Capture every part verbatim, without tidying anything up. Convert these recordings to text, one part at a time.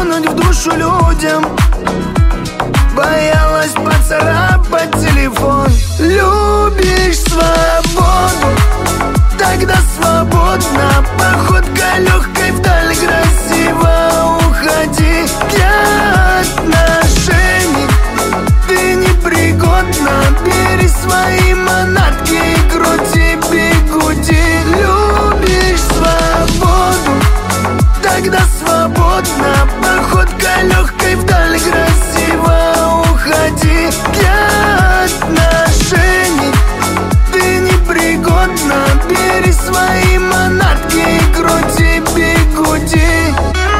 засунуть в душу людям, боялась поцарапать телефон. Любишь свободу, тогда свободно. Походка легкой вдаль, красиво уходи. Для отношений ты непригодна. Бери свои манатки и крути бигуди. Любишь свободу, тогда свободно. Походка легкой вдаль, красиво уходи. Для отношений ты непригодна. Бери свои манатки и крути бигуди.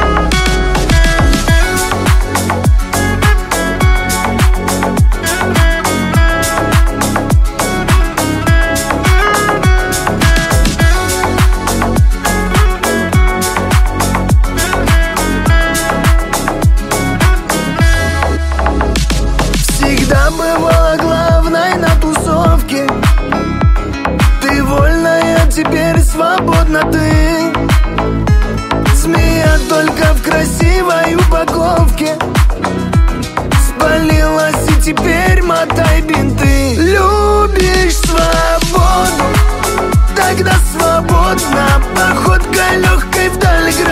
Всегда бывала главной на тусовке. Ты вольная, теперь свободна ты. Змея только в красивой упаковке. Спалилась и теперь мотай бинты. Любишь свободу, тогда свободно. Походка легкой вдаль,